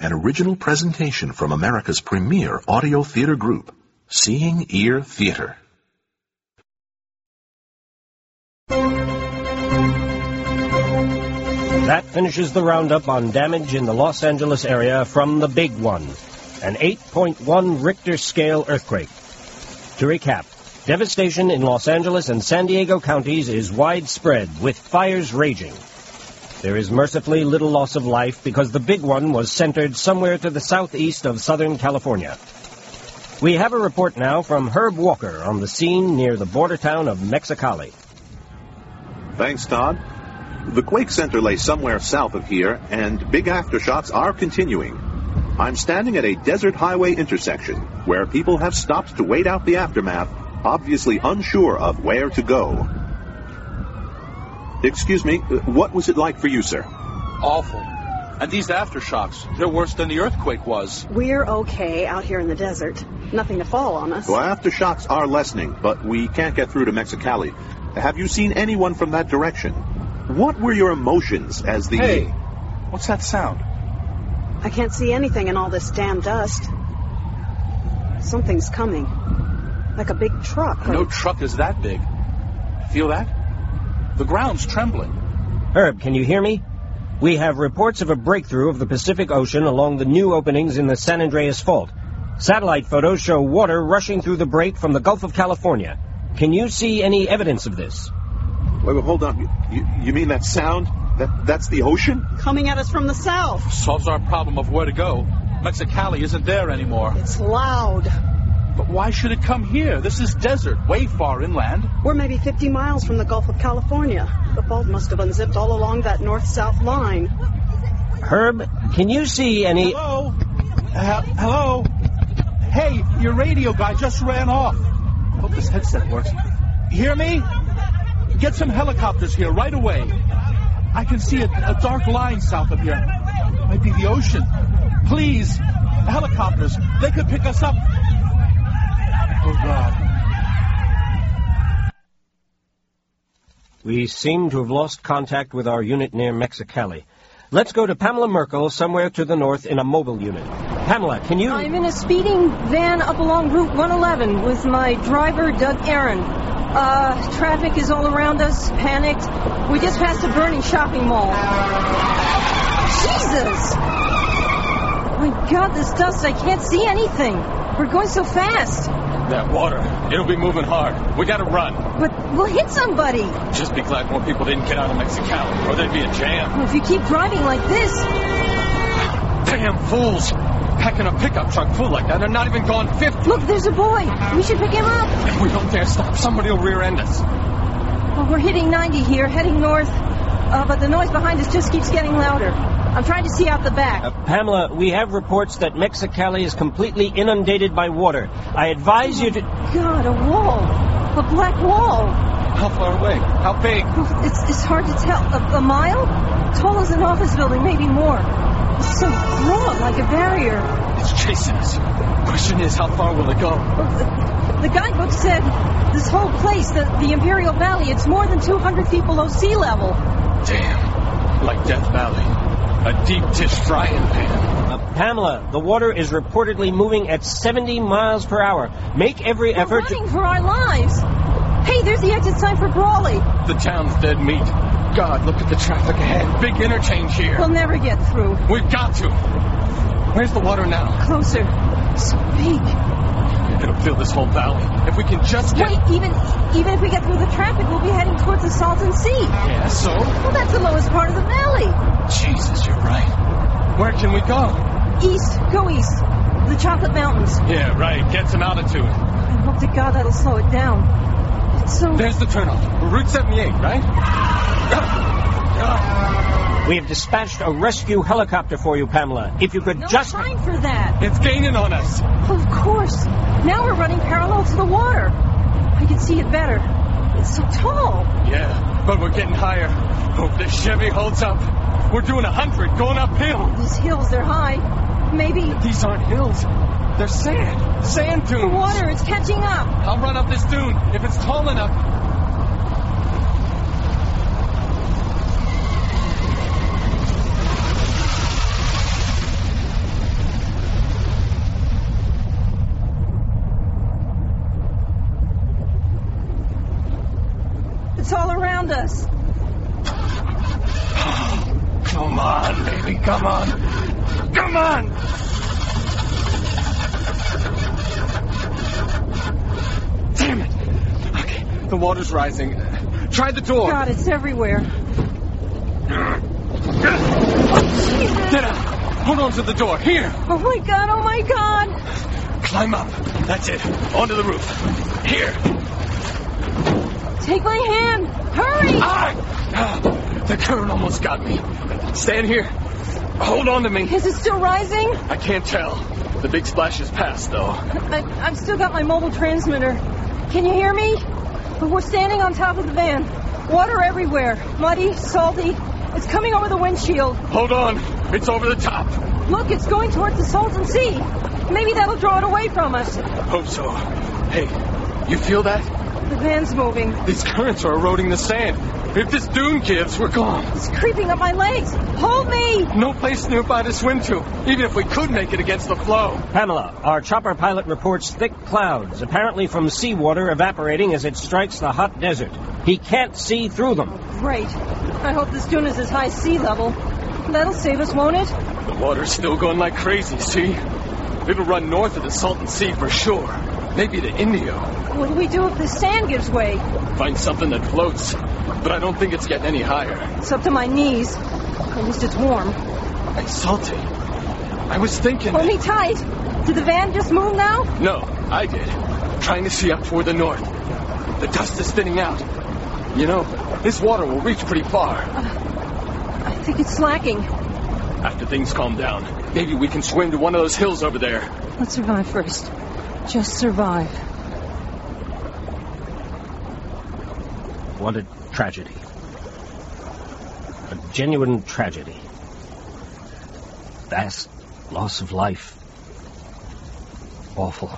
an original presentation from America's premier audio theater group, Seeing Ear Theater. That finishes the roundup on damage in the Los Angeles area from the big one, an 8.1 Richter scale earthquake. To recap, devastation in Los Angeles and San Diego counties is widespread, with fires raging. There is mercifully little loss of life because the big one was centered somewhere to the southeast of Southern California. We have a report now from Herb Walker on the scene near the border town of Mexicali. Thanks, Todd. The quake center lay somewhere south of here, and big aftershocks are continuing. I'm standing at a desert highway intersection where people have stopped to wait out the aftermath, obviously unsure of where to go. Excuse me, what was it like for you, sir? Awful. And these aftershocks, they're worse than the earthquake was. We're okay out here in the desert. Nothing to fall on us. Well, aftershocks are lessening, but we can't get through to Mexicali. Have you seen anyone from that direction? What were your emotions as the... Hey, what's that sound? I can't see anything in all this damn dust. Something's coming. Like a big truck. No truck is that big. Feel that? The ground's trembling. Herb, can you hear me? We have reports of a breakthrough of the Pacific Ocean along the new openings in the San Andreas Fault. Satellite photos show water rushing through the break from the Gulf of California. Can you see any evidence of this? Wait, hold on. You mean that sound? That's the ocean? Coming at us from the south. Solves our problem of where to go. Mexicali isn't there anymore. It's loud. But why should it come here? This is desert, way far inland. We're maybe 50 miles from the Gulf of California. The fault must have unzipped all along that north-south line. Herb, can you see any... Hello? Hello? Hey, your radio guy just ran off. Hope this headset works. Hear me? Get some helicopters here right away. I can see a dark line south of here. Might be the ocean. Please, helicopters. They could pick us up. Oh, God. We seem to have lost contact with our unit near Mexicali. Let's go to Pamela Merkel, somewhere to the north in a mobile unit. Pamela, can you... I'm in a speeding van up along Route 111 with my driver, Doug Aaron. Traffic is all around us, panicked. We just passed a burning shopping mall. Jesus! My God, this dust, I can't see anything. We're going so fast. That water, it'll be moving hard. We gotta run. But we'll hit somebody. Just be glad more people didn't get out of Mexicali, or there'd be a jam. Well, if you keep driving like this... Damn fools! Packing a pickup truck full like that and not even going 50. Look, there's a boy. We should pick him up. If we don't dare stop, somebody will rear-end us. Well, we're hitting 90 here, heading north. But the noise behind us just keeps getting louder. I'm trying to see out the back. Pamela, we have reports that Mexicali is completely inundated by water. I advise you to... God, a wall. A black wall. How far away? How big? It's hard to tell. A mile? Tall as an office building, maybe more. It's so broad, like a barrier. It's chasing us. Question is, how far will it go? The guidebook said this whole place, the Imperial Valley, it's more than 200 feet below sea level. Damn. Like Death Valley. A deep dish frying pan. Pamela, the water is reportedly moving at 70 miles per hour. Make every effort We're running for our lives. Hey, there's the exit sign for Brawley. The town's dead meat. God, look at the traffic ahead. Big interchange here. We'll never get through. We've got to. Where's the water now? Closer. So big. It'll fill this whole valley. If we can just get... Wait, even if we get through the traffic, we'll be heading towards the Salton Sea. Yeah, so? Well, that's the lowest part of the valley. Jesus, you're right. Where can we go? East. Go east. The Chocolate Mountains. Yeah, right. Get some altitude. I hope to God that'll slow it down. It's so... There's the turnoff. Route 78, right? We have dispatched a rescue helicopter for you, Pamela. If you could No just... time for that. It's gaining on us. Of course. Now we're running parallel to the water. I can see it better. It's so tall. Yeah, but we're getting higher. Hope this Chevy holds up. We're doing 100 going uphill. These hills, they're high. Maybe... These aren't hills. They're sand. Sand dunes. The water is catching up. I'll run up this dune if it's tall enough. around us. Come on, baby, come on. Come on! Damn it! Okay, the water's rising. Try the door. God, it's everywhere. Get out! Hold on to the door. Here! Oh my God, oh my God! Climb up. That's it. Onto the roof. Here! Take my hand! Hurry! The current almost got me. Stand here. Hold on to me. Is it still rising? I can't tell. The big splash is past, though. I've still got my mobile transmitter. Can you hear me? We're standing on top of the van. Water everywhere. Muddy, salty. It's coming over the windshield. Hold on. It's over the top. Look, it's going towards the Salton Sea. Maybe that'll draw it away from us. Hope so. Hey, you feel that? The van's moving. These currents are eroding the sand. If this dune gives, we're gone. It's creeping up my legs. Hold me! No place nearby to swim to, even if we could make it against the flow. Pamela, our chopper pilot reports thick clouds, apparently from seawater evaporating as it strikes the hot desert. He can't see through them. Great. I hope this dune is as high as sea level. That'll save us, won't it? The water's still going like crazy, see? It'll run north of the Salton Sea for sure. Maybe to Indio. What do we do if the sand gives way? Find something that floats. But I don't think it's getting any higher. It's up to my knees. At least it's warm. And salty. I was thinking... Hold me tight. Did the van just move now? No, I did. Trying to see up toward the north. The dust is thinning out. You know, this water will reach pretty far. I think it's slacking. After things calm down, maybe we can swim to one of those hills over there. Let's survive first. Just survive. What a tragedy. A genuine tragedy. Vast loss of life. Awful.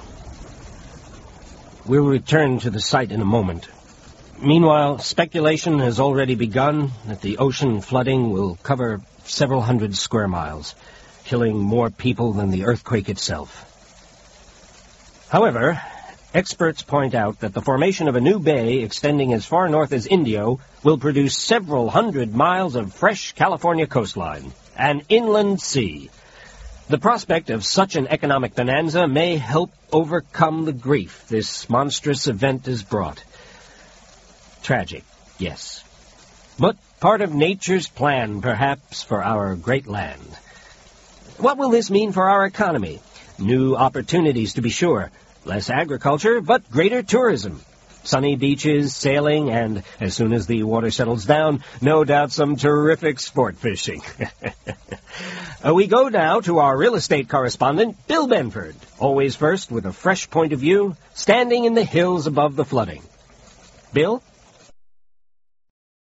We'll return to the site in a moment. Meanwhile, speculation has already begun that the ocean flooding will cover several hundred square miles, killing more people than the earthquake itself. However, experts point out that the formation of a new bay extending as far north as Indio will produce several hundred miles of fresh California coastline, an inland sea. The prospect of such an economic bonanza may help overcome the grief this monstrous event has brought. Tragic, yes, but part of nature's plan, perhaps, for our great land. What will this mean for our economy? New opportunities, to be sure. Less agriculture, but greater tourism. Sunny beaches, sailing, and, as soon as the water settles down, no doubt some terrific sport fishing. We go now to our real estate correspondent, Bill Benford, always first with a fresh point of view, standing in the hills above the flooding. Bill?